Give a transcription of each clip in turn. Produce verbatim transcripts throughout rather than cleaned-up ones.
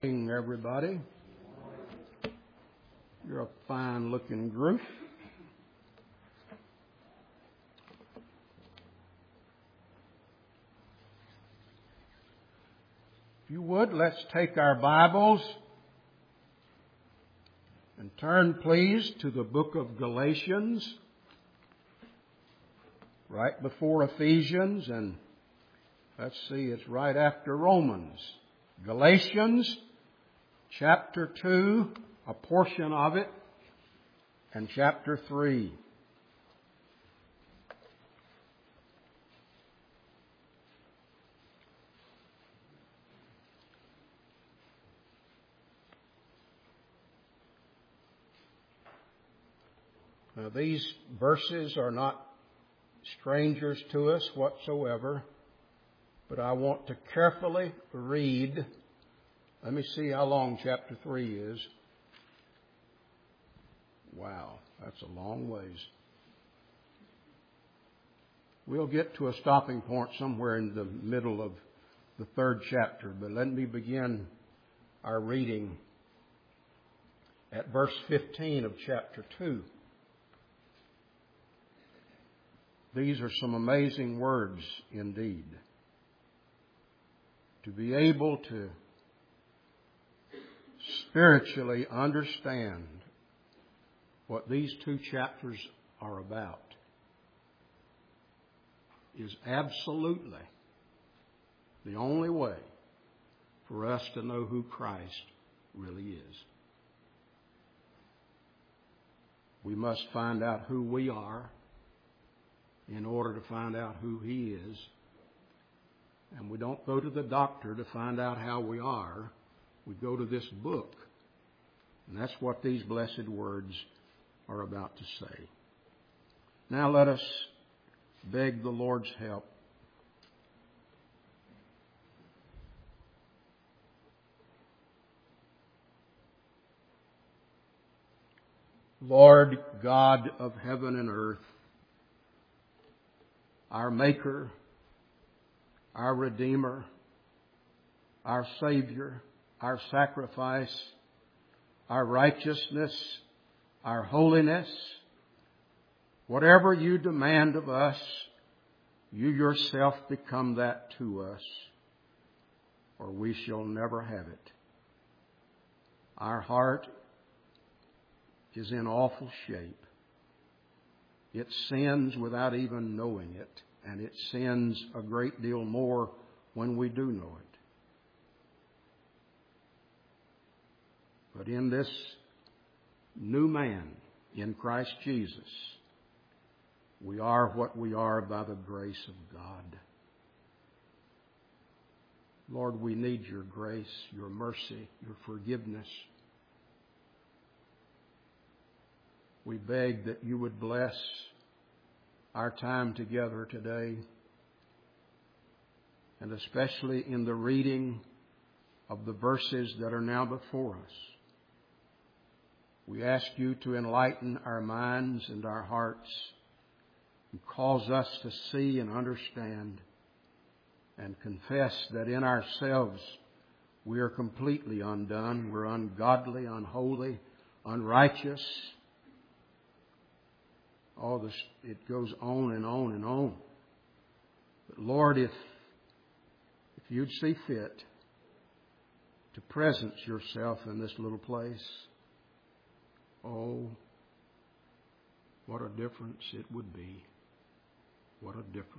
Good morning, everybody. You're a fine-looking group. If you would, let's take our Bibles and turn, please, to the book of Galatians, right before Ephesians, and let's see, it's right after Romans. Galatians chapter two, a portion of it, and chapter three. Now, these verses are not strangers to us whatsoever, but I want to carefully read. Let me see how long chapter three is. Wow, that's a long ways. We'll get to a stopping point somewhere in the middle of the third chapter, but let me begin our reading at verse fifteen of chapter two. These are some amazing words indeed. To be able to spiritually understand what these two chapters are about is absolutely the only way for us to know who Christ really is. We must find out who we are in order to find out who He is. And we don't go to the doctor to find out how we are. We go to this book. And that's what these blessed words are about to say. Now let us beg the Lord's help. Lord God of heaven and earth, our Maker, our Redeemer, our Savior, our sacrifice, our righteousness, our holiness, whatever you demand of us, you yourself become that to us, or we shall never have it. Our heart is in awful shape. It sins without even knowing it, and it sins a great deal more when we do know it. But in this new man, in Christ Jesus, we are what we are by the grace of God. Lord, we need your grace, your mercy, your forgiveness. We beg that you would bless our time together today, and especially in the reading of the verses that are now before us. We ask you to enlighten our minds and our hearts and cause us to see and understand and confess that in ourselves we are completely undone. We're ungodly, unholy, unrighteous. All this, it goes on and on and on. But Lord, if, if you'd see fit to presence yourself in this little place, oh, what a difference it would be. What a difference.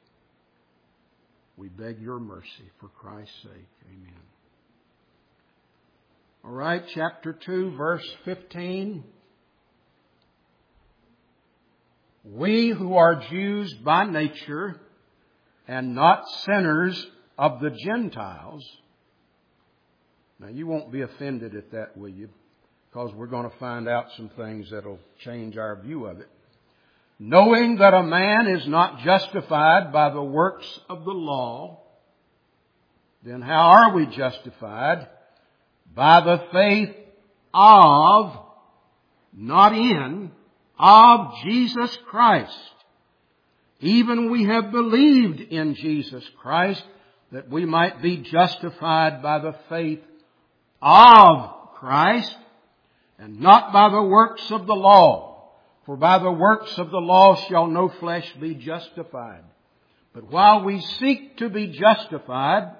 We beg your mercy for Christ's sake. Amen. All right, chapter two, verse fifteen. We who are Jews by nature and not sinners of the Gentiles. Now, you won't be offended at that, will you? Because we're going to find out some things that will change our view of it. Knowing that a man is not justified by the works of the law, then how are we justified? By the faith of, not in, of Jesus Christ. Even we have believed in Jesus Christ that we might be justified by the faith of Christ, and not by the works of the law. For by the works of the law shall no flesh be justified. But while we seek to be justified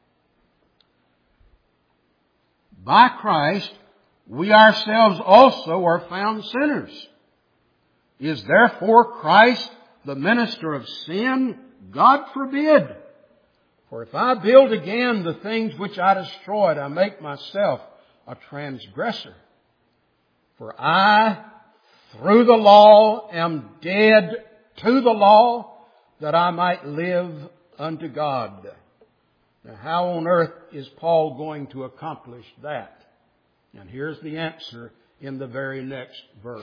by Christ, we ourselves also are found sinners. Is therefore Christ the minister of sin? God forbid. For if I build again the things which I destroyed, I make myself a transgressor. For I, through the law, am dead to the law, that I might live unto God. Now, how on earth is Paul going to accomplish that? And here's the answer in the very next verse.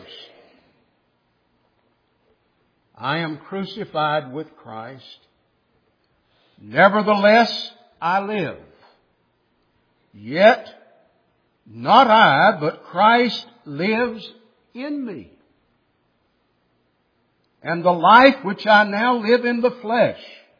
I am crucified with Christ. Nevertheless, I live. Yet, not I, but Christ lives in me. And the life which I now live in the flesh,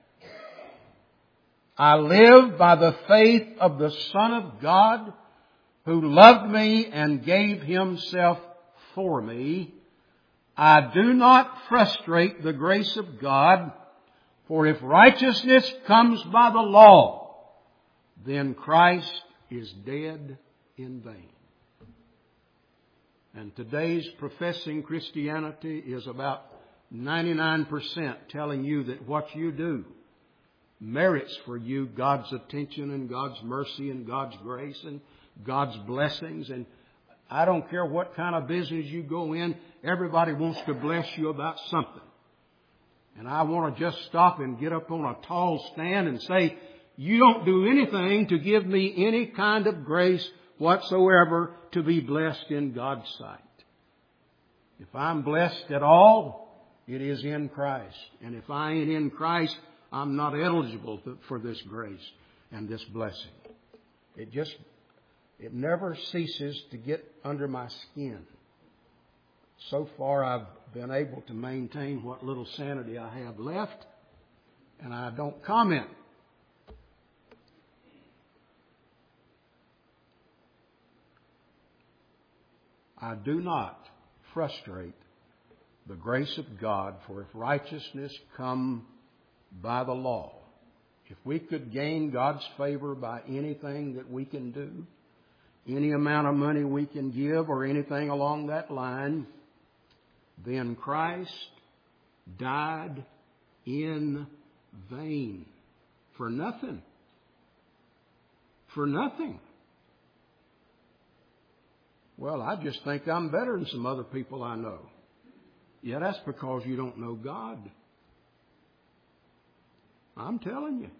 I live by the faith of the Son of God, who loved me and gave Himself for me. I do not frustrate the grace of God, for if righteousness comes by the law, then Christ is dead in vain. And today's professing Christianity is about ninety-nine percent telling you that what you do merits for you God's attention and God's mercy and God's grace and God's blessings. And I don't care what kind of business you go in, everybody wants to bless you about something. And I want to just stop and get up on a tall stand and say, you don't do anything to give me any kind of grace whatsoever to be blessed in God's sight. If I'm blessed at all, it is in Christ. And if I ain't in Christ, I'm not eligible for this grace and this blessing. It just, it never ceases to get under my skin. So far, I've been able to maintain what little sanity I have left, and I don't comment. I do not frustrate the grace of God, for if righteousness come by the law, if we could gain God's favor by anything that we can do, any amount of money we can give or anything along that line, then Christ died in vain. For nothing. For nothing. Well, I just think I'm better than some other people I know. Yeah, that's because you don't know God. I'm telling you.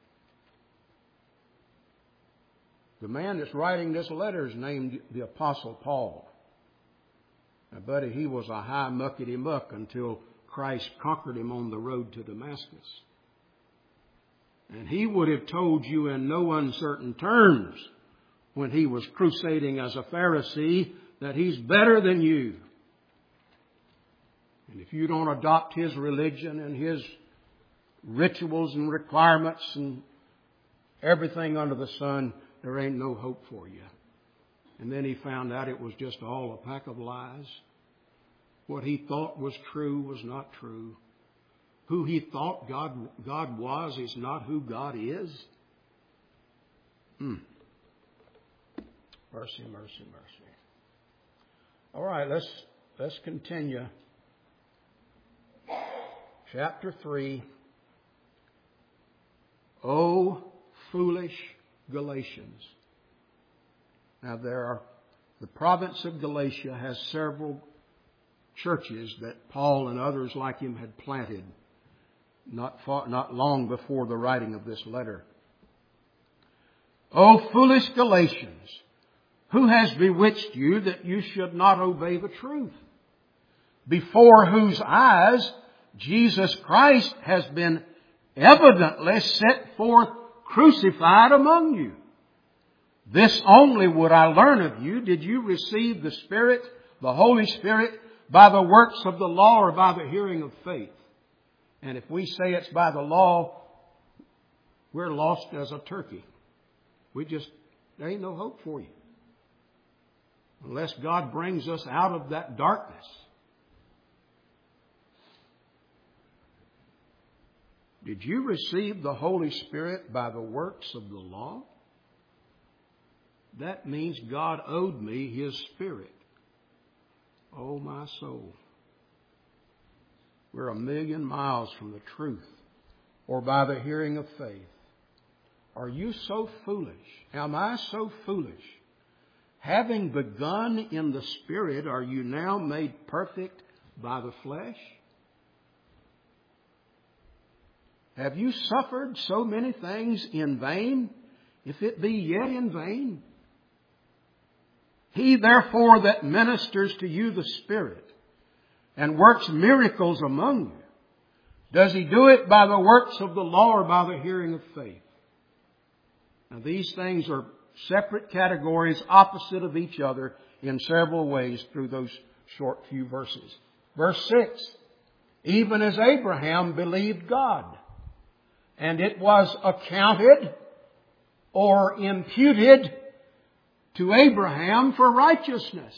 The man that's writing this letter is named the Apostle Paul. Now, buddy, he was a high muckety muck until Christ conquered him on the road to Damascus. And he would have told you in no uncertain terms when he was crusading as a Pharisee that he's better than you. And if you don't adopt his religion and his rituals and requirements and everything under the sun, there ain't no hope for you. And then he found out it was just all a pack of lies. What he thought was true was not true. Who he thought God, God was is not who God is. Hmm. Mercy, mercy, mercy. All right, let's let's continue. Chapter three. O foolish Galatians. Now there are, the province of Galatia has several churches that Paul and others like him had planted not far, not long before the writing of this letter. O foolish Galatians, who has bewitched you that you should not obey the truth? Before whose eyes Jesus Christ has been evidently set forth crucified among you. This only would I learn of you. Did you receive the Spirit, the Holy Spirit, by the works of the law or by the hearing of faith? And if we say it's by the law, we're lost as a turkey. We just There ain't no hope for you. Unless God brings us out of that darkness. Did you receive the Holy Spirit by the works of the law? That means God owed me His Spirit. Oh, my soul. We're a million miles from the truth, or by the hearing of faith. Are you so foolish? Am I so foolish? Having begun in the Spirit, are you now made perfect by the flesh? Have you suffered so many things in vain, if it be yet in vain? He therefore that ministers to you the Spirit and works miracles among you, does He do it by the works of the law or by the hearing of faith? Now these things are separate categories opposite of each other in several ways through those short few verses. Verse six, even as Abraham believed God, and it was accounted or imputed to Abraham for righteousness.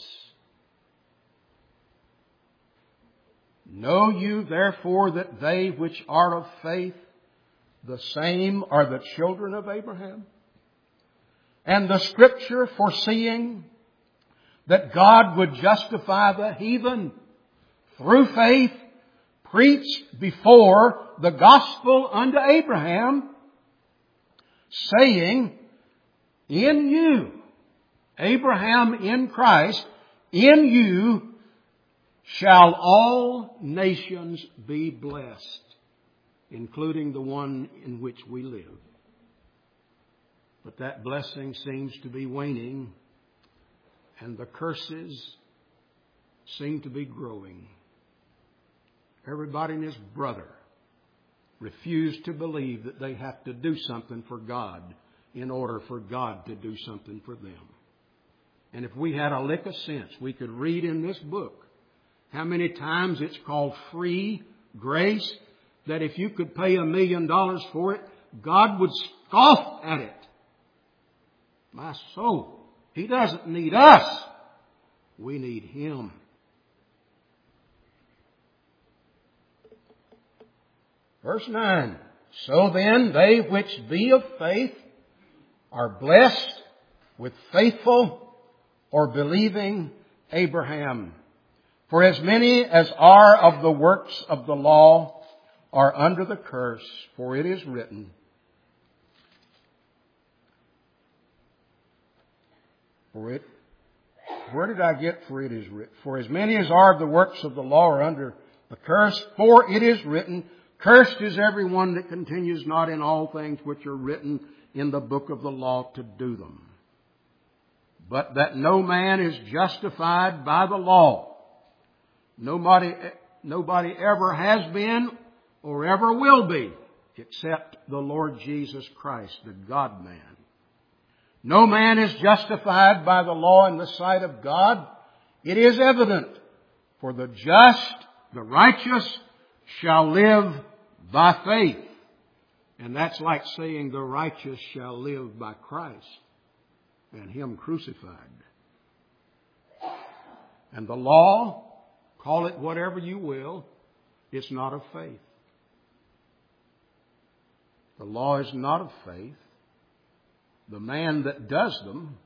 Know you therefore that they which are of faith, the same are the children of Abraham? And the Scripture, foreseeing that God would justify the heathen through faith, preached before the gospel unto Abraham, saying, in you, Abraham in Christ, in you shall all nations be blessed, including the one in which we live. But that blessing seems to be waning, and the curses seem to be growing. Everybody and his brother refuse to believe that they have to do something for God in order for God to do something for them. And if we had a lick of sense, we could read in this book how many times it's called free grace, that if you could pay a million dollars for it, God would scoff at it. My soul, He doesn't need us. We need Him. Verse nine, so then they which be of faith are blessed with faithful or believing Abraham. For as many as are of the works of the law are under the curse, for it is written, For it, where did I get for it is written? For as many as are of the works of the law are under the curse, for it is written, cursed is everyone that continues not in all things which are written in the book of the law to do them. But that no man is justified by the law. Nobody, nobody ever has been or ever will be except the Lord Jesus Christ, the God-man. No man is justified by the law in the sight of God. It is evident, for the just, the righteous, shall live by faith. And that's like saying the righteous shall live by Christ and Him crucified. And the law, call it whatever you will, it's not of faith. The law is not of faith. The man that does them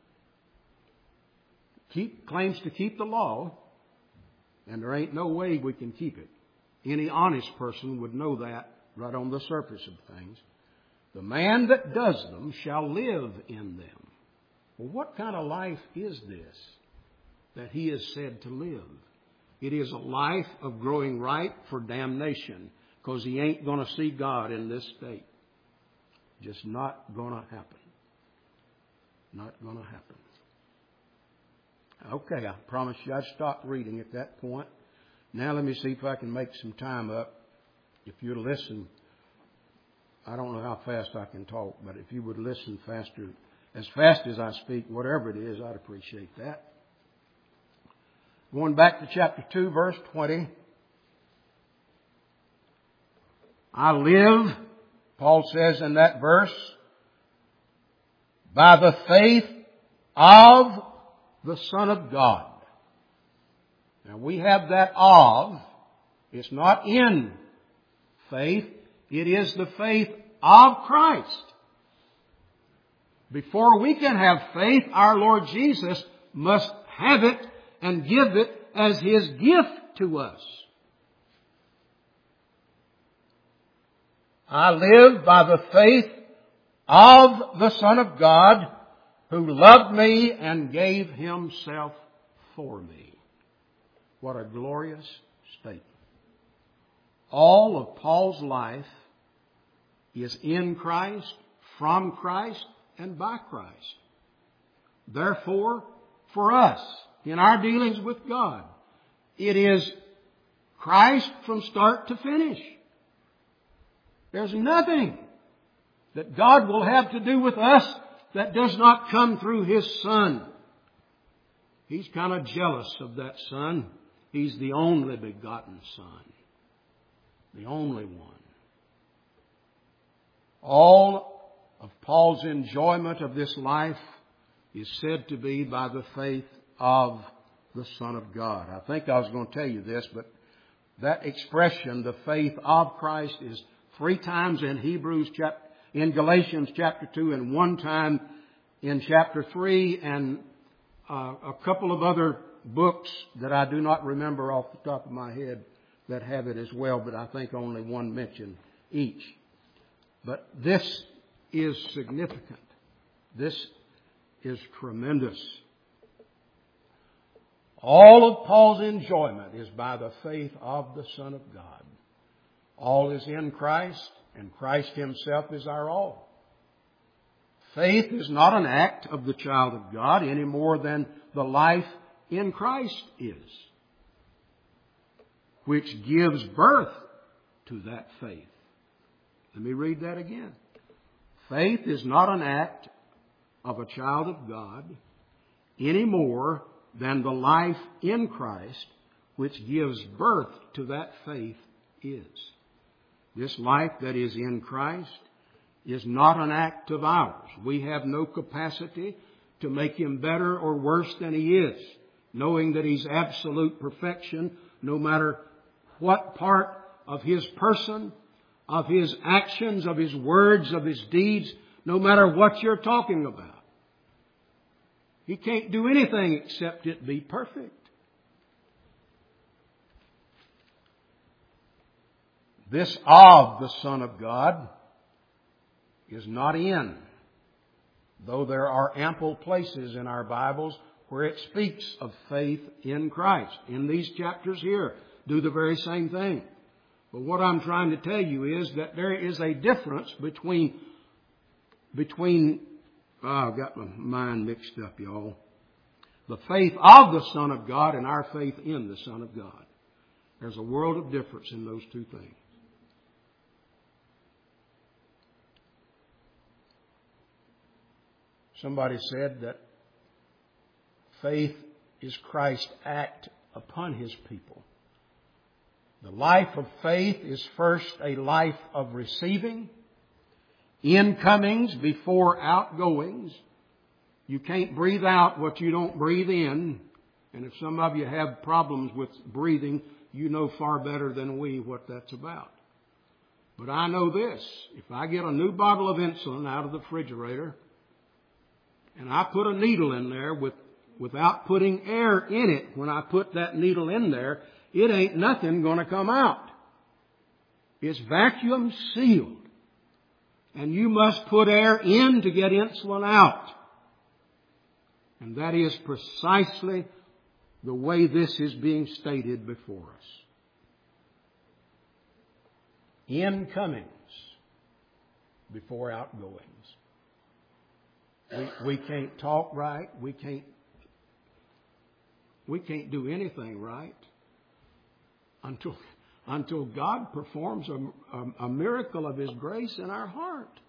keep, claims to keep the law, and there ain't no way we can keep it. Any honest person would know that right on the surface of things. The man that does them shall live in them. Well, what kind of life is this that he is said to live? It is a life of growing ripe for damnation, because he ain't going to see God in this state. Just not going to happen. Not going to happen. Okay, I promised you I'd stop reading at that point. Now let me see if I can make some time up. If you'd listen, I don't know how fast I can talk, but if you would listen faster, as fast as I speak, whatever it is, I'd appreciate that. Going back to chapter two, verse twenty. I live, Paul says in that verse, by the faith of the Son of God. Now we have that of. It's not in faith. It is the faith of Christ. Before we can have faith, our Lord Jesus must have it and give it as His gift to us. I live by the faith of the Son of God who loved me and gave Himself for me. What a glorious statement. All of Paul's life is in Christ, from Christ, and by Christ. Therefore, for us, in our dealings with God, it is Christ from start to finish. There's nothing that God will have to do with us that does not come through His Son. He's kind of jealous of that Son. He's the only begotten Son. The only one. All of Paul's enjoyment of this life is said to be by the faith of the Son of God. I think I was going to tell you this, but that expression, the faith of Christ, is three times in Hebrews chapter, in Galatians chapter two, and one time in chapter three, and uh, a couple of other books that I do not remember off the top of my head that have it as well, but I think only one mention each. But this is significant. This is tremendous. All of Paul's enjoyment is by the faith of the Son of God. All is in Christ, and Christ Himself is our all. Faith is not an act of the child of God any more than the life in Christ is, which gives birth to that faith. Let me read that again. Faith is not an act of a child of God any more than the life in Christ, which gives birth to that faith, is. This life that is in Christ is not an act of ours. We have no capacity to make Him better or worse than He is, knowing that He's absolute perfection, no matter what part of His person, of His actions, of His words, of His deeds, no matter what you're talking about. He can't do anything except it be perfect. This of the Son of God is not in, though there are ample places in our Bibles where it speaks of faith in Christ. In these chapters here, do the very same thing. But what I'm trying to tell you is that there is a difference between, between, oh, I've got my mind mixed up, y'all. The faith of the Son of God and our faith in the Son of God. There's a world of difference in those two things. Somebody said that faith is Christ's act upon His people. The life of faith is first a life of receiving, incomings before outgoings. You can't breathe out what you don't breathe in. And if some of you have problems with breathing, you know far better than we what that's about. But I know this. If I get a new bottle of insulin out of the refrigerator, and I put a needle in there with, without putting air in it, when I put that needle in there, it ain't nothing going to come out. It's vacuum sealed. And you must put air in to get insulin out. And that is precisely the way this is being stated before us. Incomings before outgoings. We, we can't talk right. We can't, we can't do anything right until, until God performs a, a, a miracle of His grace in our heart.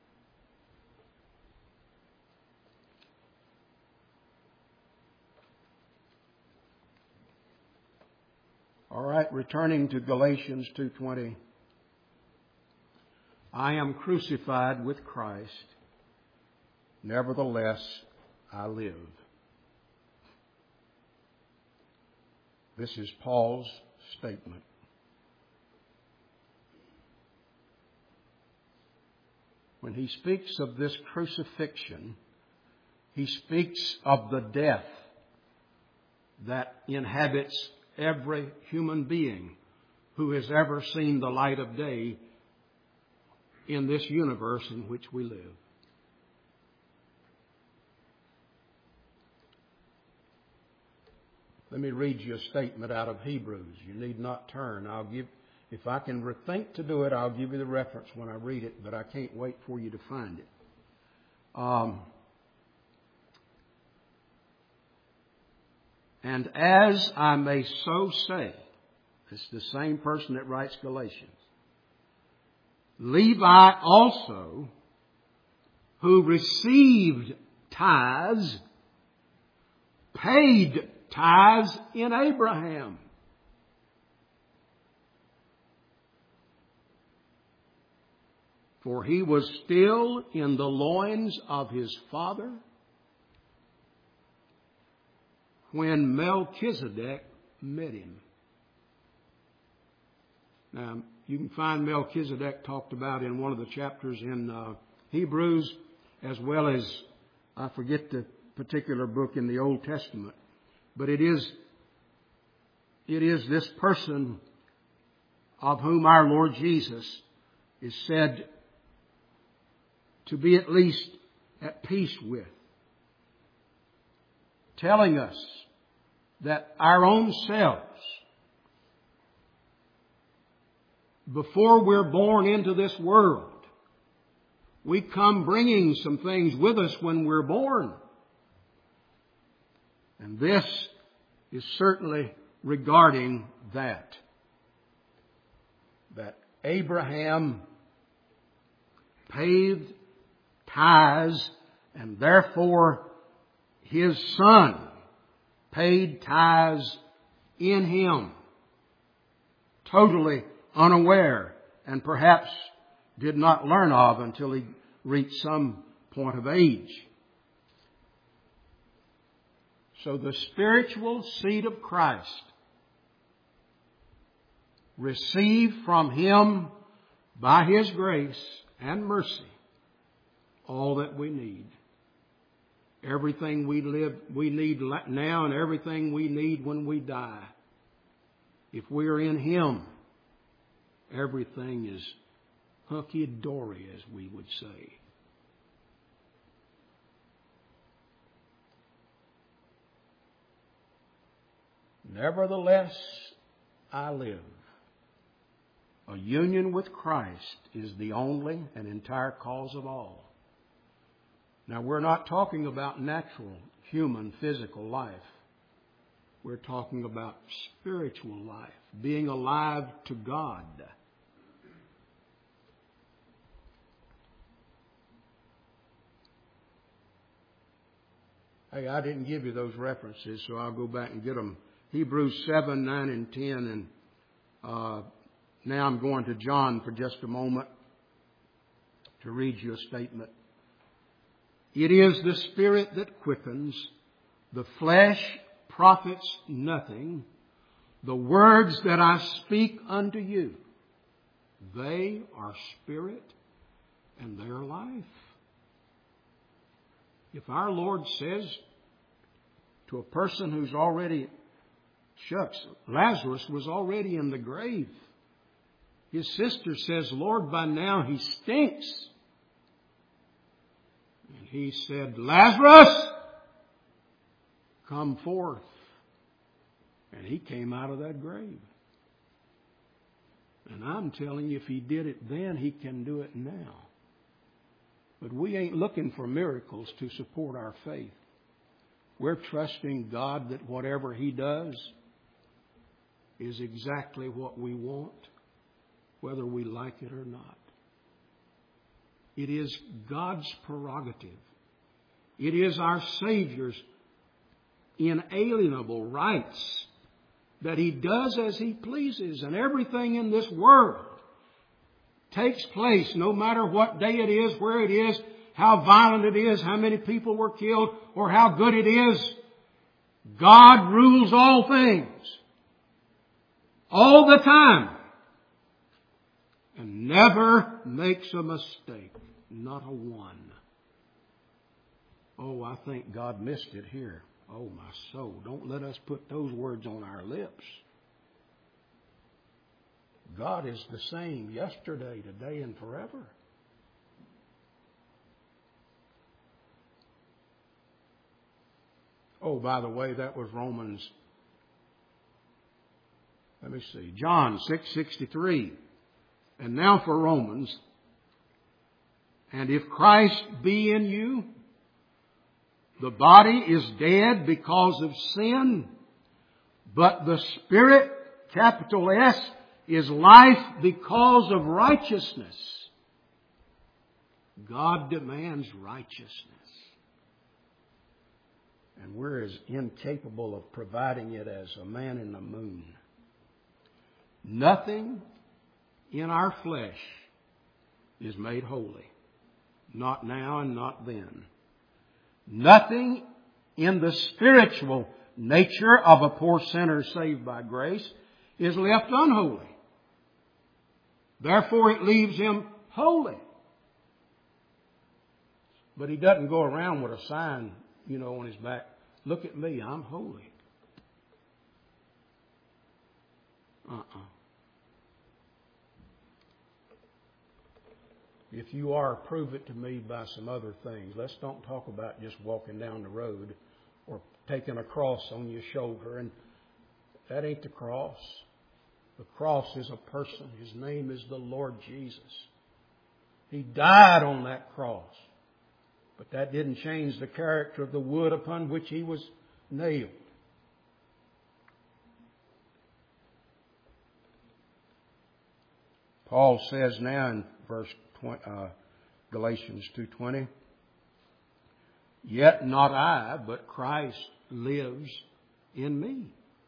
All right, returning to Galatians two twenty. I am crucified with Christ. Nevertheless, I live. This is Paul's statement. When he speaks of this crucifixion, he speaks of the death that inhabits every human being who has ever seen the light of day in this universe in which we live. Let me read you a statement out of Hebrews. You need not turn. I'll give, if I can think to do it, I'll give you the reference when I read it, but I can't wait for you to find it. Um, and as I may so say, it's the same person that writes Galatians. Levi also, who received tithes, paid tithes in Abraham. For he was still in the loins of his father when Melchizedek met him. Now, you can find Melchizedek talked about in one of the chapters in uh, Hebrews, as well as, I forget the particular book in the Old Testament. But it is, it is this person of whom our Lord Jesus is said to be at least at peace with, telling us that our own selves, before we're born into this world, we come bringing some things with us when we're born. And this is certainly regarding that. That Abraham paid tithes, and therefore his son paid tithes in him, totally unaware, and perhaps did not learn of until he reached some point of age. So the spiritual seed of Christ received from Him by His grace and mercy all that we need. Everything we live, we need now, and everything we need when we die. If we are in Him, everything is hunky-dory, as we would say. Nevertheless, I live. A union with Christ is the only and entire cause of all. Now, we're not talking about natural, human, physical life. We're talking about spiritual life, being alive to God. Hey, I didn't give you those references, so I'll go back and get them. Hebrews seven, nine, and ten. And uh, now I'm going to John for just a moment to read you a statement. It is the Spirit that quickens. The flesh profits nothing. The words that I speak unto you, they are spirit and they are life. If our Lord says to a person who's already, shucks, Lazarus was already in the grave. His sister says, Lord, by now he stinks. And he said, Lazarus, come forth. And he came out of that grave. And I'm telling you, if he did it then, he can do it now. But we ain't looking for miracles to support our faith. We're trusting God that whatever He does is exactly what we want, whether we like it or not. It is God's prerogative. It is our Savior's inalienable rights that He does as He pleases, and everything in this world takes place, no matter what day it is, where it is, how violent it is, how many people were killed, or how good it is. God rules all things. All the time. And never makes a mistake. Not a one. Oh, I think God missed it here. Oh, my soul. Don't let us put those words on our lips. God is the same yesterday, today, and forever. Oh, by the way, that was Romans. Let me see. John six sixty-three. And now for Romans. And if Christ be in you, the body is dead because of sin, but the Spirit, capital S, is life because of righteousness. God demands righteousness. And we're as incapable of providing it as a man in the moon. Nothing in our flesh is made holy. Not now and not then. Nothing in the spiritual nature of a poor sinner saved by grace is left unholy. Therefore, it leaves him holy. But he doesn't go around with a sign, you know, on his back. Look at me, I'm holy. Uh-uh. If you are, prove it to me by some other things. Let's don't talk about just walking down the road or taking a cross on your shoulder. And that ain't the cross. The cross is a person. His name is the Lord Jesus. He died on that cross. But that didn't change the character of the wood upon which He was nailed. Paul says now in verse twenty, uh, Galatians two twenty, yet not I, but Christ lives in me.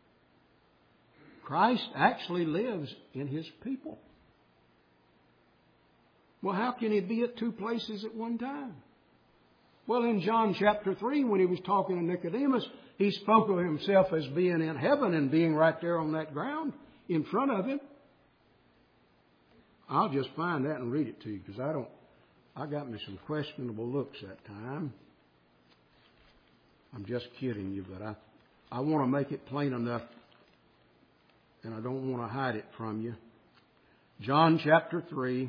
Christ actually lives in His people. Well, how can He be at two places at one time? Well, in John chapter three, when He was talking to Nicodemus, He spoke of Himself as being in heaven and being right there on that ground in front of him. I'll just find that and read it to you because I don't, I got me some questionable looks that time. I'm just kidding you, but I, I want to make it plain enough and I don't want to hide it from you. John chapter three.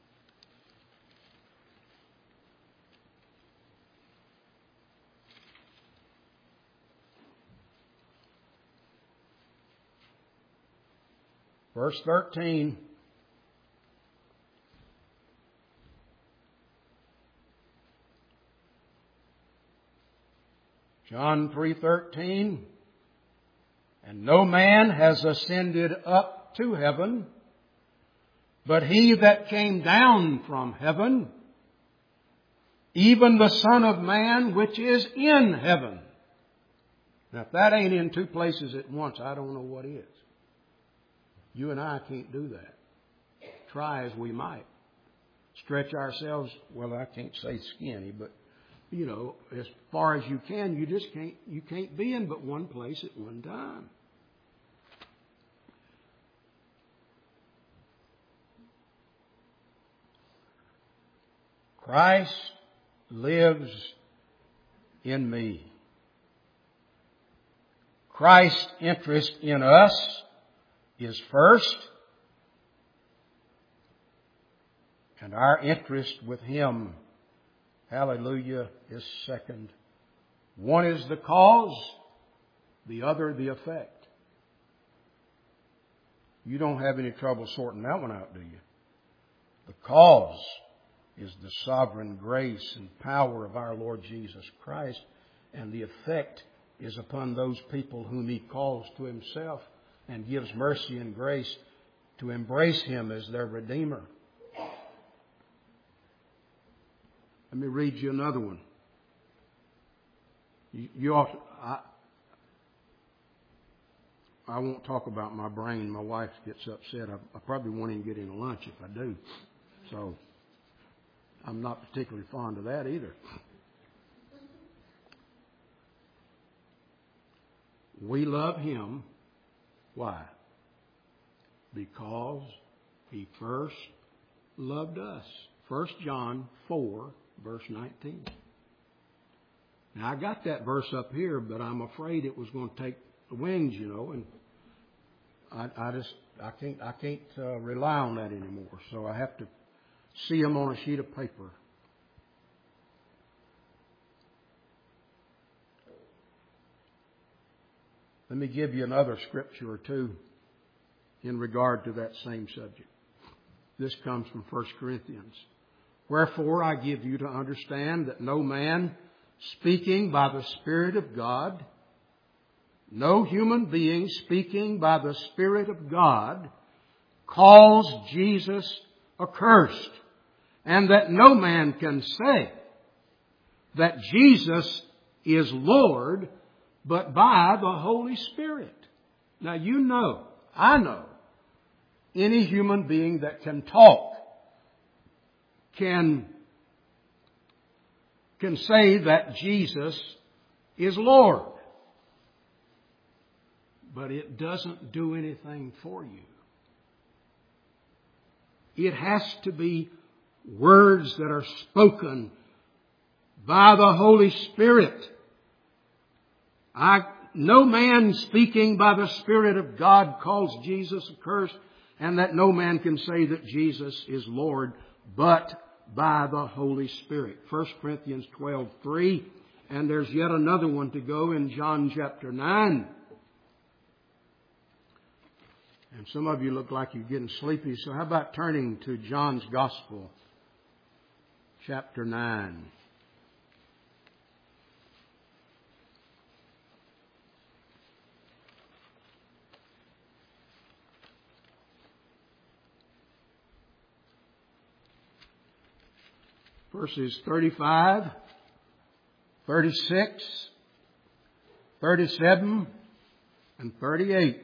Verse thirteen. John three thirteen. And no man has ascended up to heaven, but He that came down from heaven, even the Son of Man which is in heaven. Now if that ain't in two places at once, I don't know what is. You and I can't do that. Try as we might. Stretch ourselves, well, I can't say skinny, but, you know, as far as you can, you just can't, you can't be in but one place at one time. Christ lives in me. Christ's interest in us is first, and our interest with Him, hallelujah, is second. One is the cause, the other the effect. You don't have any trouble sorting that one out, do you? The cause is the sovereign grace and power of our Lord Jesus Christ, and the effect is upon those people whom He calls to Himself and gives mercy and grace to embrace Him as their Redeemer. Let me read you another one. You, you ought to, I, I won't talk about my brain. My wife gets upset. I, I probably won't even get any lunch if I do. So, I'm not particularly fond of that either. We love Him. Why? Because He first loved us. First John four, verse nineteen. Now, I got that verse up here, but I'm afraid it was going to take the wings, you know, and I, I just, I can't, I can't uh, rely on that anymore. So I have to see them on a sheet of paper. Let me give you another scripture or two in regard to that same subject. This comes from First Corinthians. Wherefore I give you to understand that no man speaking by the Spirit of God, no human being speaking by the Spirit of God, calls Jesus accursed, and that no man can say that Jesus is Lord but by the Holy Spirit. Now you know, I know, any human being that can talk can, can say that Jesus is Lord. But it doesn't do anything for you. It has to be words that are spoken by the Holy Spirit. I, no man speaking by the Spirit of God calls Jesus accursed, and that no man can say that Jesus is Lord but by the Holy Spirit. First Corinthians twelve three, and there's yet another one to go in John chapter nine. And some of you look like you're getting sleepy, so how about turning to John's Gospel, chapter nine. Verses thirty-five, thirty-six, thirty-seven, and thirty-eight.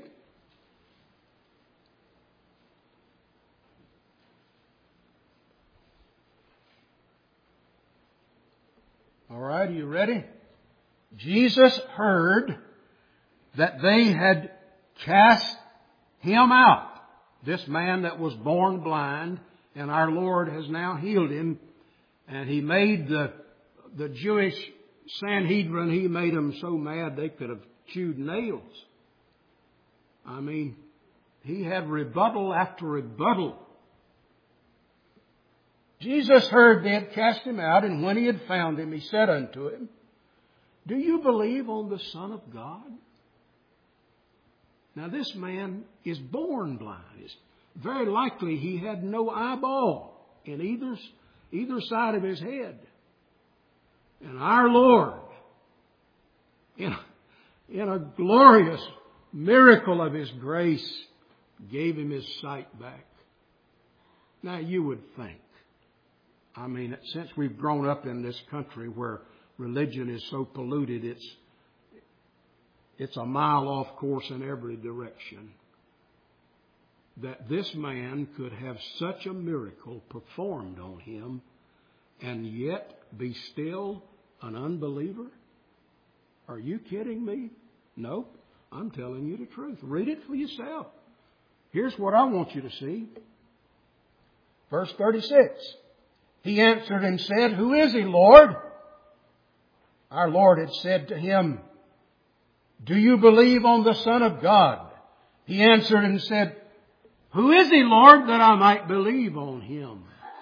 All right, are you ready? Jesus heard that they had cast him out, this man that was born blind, and our Lord has now healed him. And he made the, the Jewish Sanhedrin, he made them so mad they could have chewed nails. I mean, he had rebuttal after rebuttal. Jesus heard they had cast him out, and when he had found him, he said unto him, Do you believe on the Son of God? Now this man is born blind. It's very likely he had no eyeball in either either side of his head. And our Lord, in a, in a glorious miracle of His grace, gave him his sight back. Now you would think, I mean, since we've grown up in this country where religion is so polluted, it's, it's a mile off course in every direction, that this man could have such a miracle performed on him and yet be still an unbeliever? Are you kidding me? Nope. I'm telling you the truth. Read it for yourself. Here's what I want you to see. Verse thirty-six. He answered and said, Who is he, Lord? Our Lord had said to him, Do you believe on the Son of God? He answered and said, Who is he, Lord, that I might believe on him?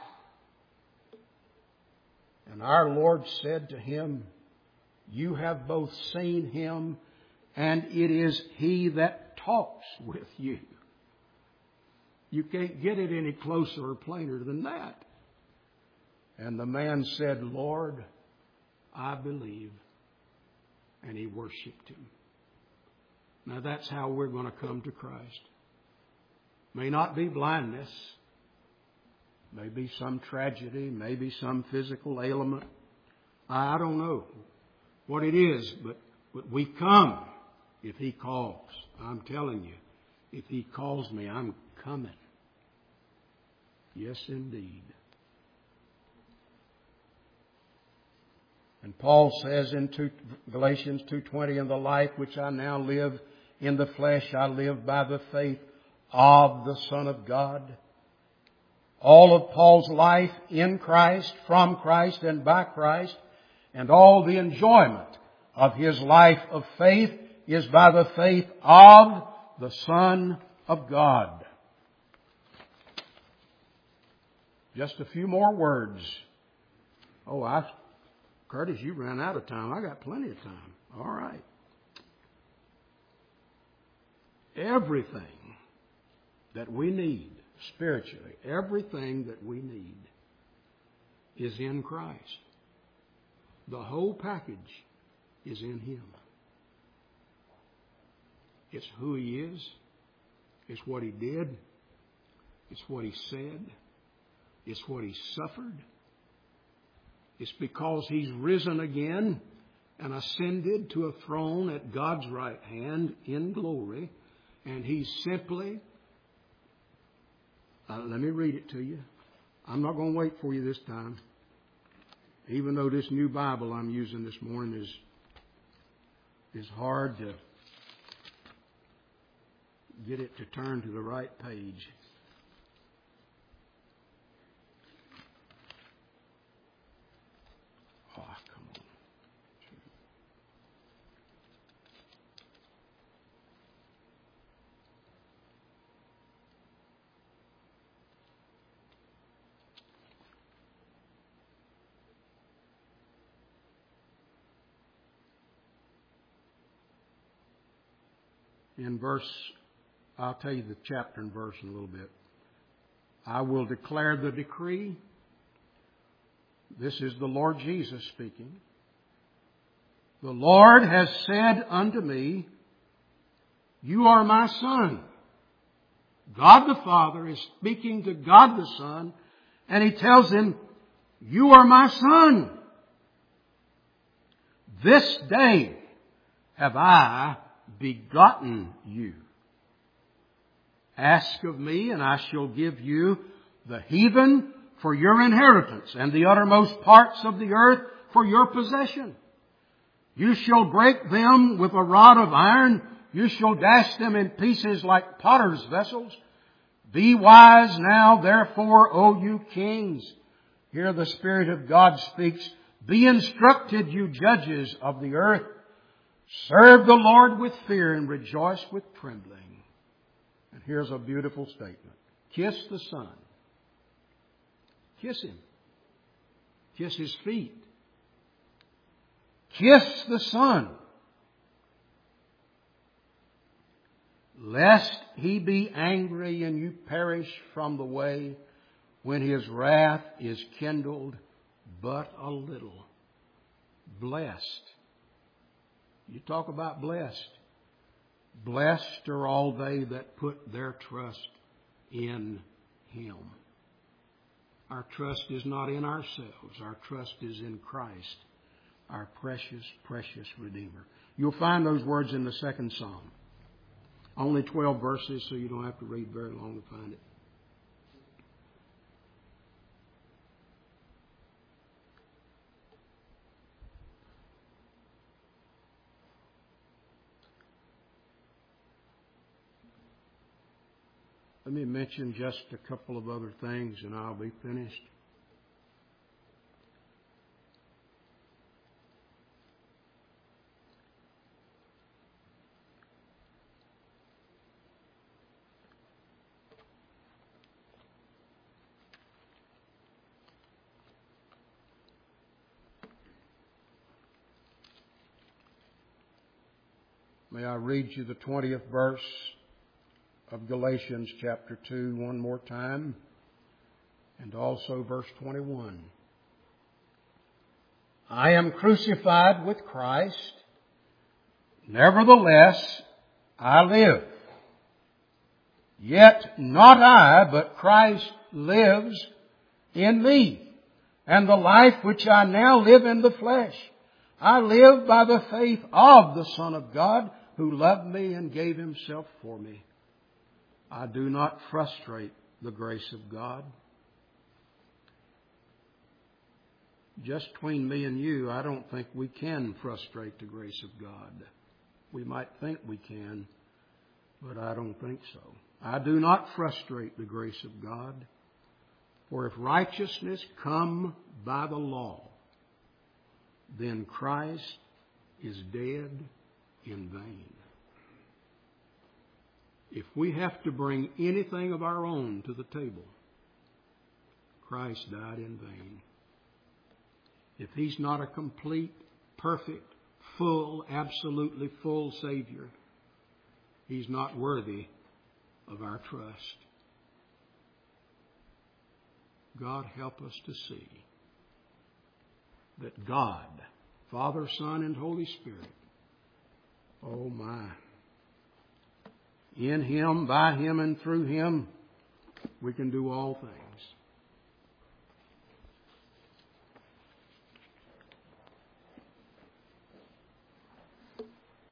And our Lord said to him, You have both seen him, and it is he that talks with you. You can't get it any closer or plainer than that. And the man said, Lord, I believe. And he worshiped him. Now that's how we're going to come to Christ. May not be blindness. Maybe some tragedy. Maybe some physical ailment. I don't know what it is, but, but we come if He calls. I'm telling you, if He calls me, I'm coming. Yes, indeed. And Paul says in two, Galatians two twenty, "In the life which I now live in the flesh, I live by the faith of the Son of God." All of Paul's life in Christ, from Christ, and by Christ, and all the enjoyment of his life of faith is by the faith of the Son of God. Just a few more words. Oh, I, Curtis, you ran out of time. I got plenty of time. All right. Everything that we need spiritually, everything that we need is in Christ. The whole package is in Him. It's who He is. It's what He did. It's what He said. It's what He suffered. It's because He's risen again and ascended to a throne at God's right hand in glory. And He's simply, uh, let me read it to you. I'm not going to wait for you this time. Even though this new Bible I'm using this morning is, is hard to get it to turn to the right page. Oh, come on. In verse, I'll tell you the chapter and verse in a little bit. "I will declare the decree." This is the Lord Jesus speaking. "The Lord has said unto me, You are my Son." God the Father is speaking to God the Son, and He tells Him, "You are my Son. This day have I begotten you. Ask of me, and I shall give you the heathen for your inheritance, and the uttermost parts of the earth for your possession. You shall break them with a rod of iron. You shall dash them in pieces like potter's vessels. Be wise now, therefore, O you kings." Here the Spirit of God speaks. "Be instructed, you judges of the earth. Serve the Lord with fear and rejoice with trembling." And here's a beautiful statement. Kiss the Son. Kiss Him. Kiss His feet. Kiss the Son. "Lest He be angry and you perish from the way, when His wrath is kindled but a little." Blessed. You talk about blessed. Blessed are all they that put their trust in Him. Our trust is not in ourselves. Our trust is in Christ, our precious, precious Redeemer. You'll find those words in the second Psalm. Only twelve verses, so you don't have to read very long to find it. Let me mention just a couple of other things and I'll be finished. May I read you the twentieth verse of Galatians chapter two one more time, and also verse twenty-one. "I am crucified with Christ. Nevertheless, I live. Yet not I, but Christ lives in me. And the life which I now live in the flesh, I live by the faith of the Son of God, who loved me and gave Himself for me. I do not frustrate the grace of God." just between me and you, I don't think we can frustrate the grace of God. We might think we can, but I don't think so. I do not frustrate the grace of God. For if righteousness come by the law, then Christ is dead in vain. If we have to bring anything of our own to the table, Christ died in vain. If He's not a complete, perfect, full, absolutely full Savior, He's not worthy of our trust. God, help us to see that God, Father, Son, and Holy Spirit, oh my, in Him, by Him, and through Him, we can do all things.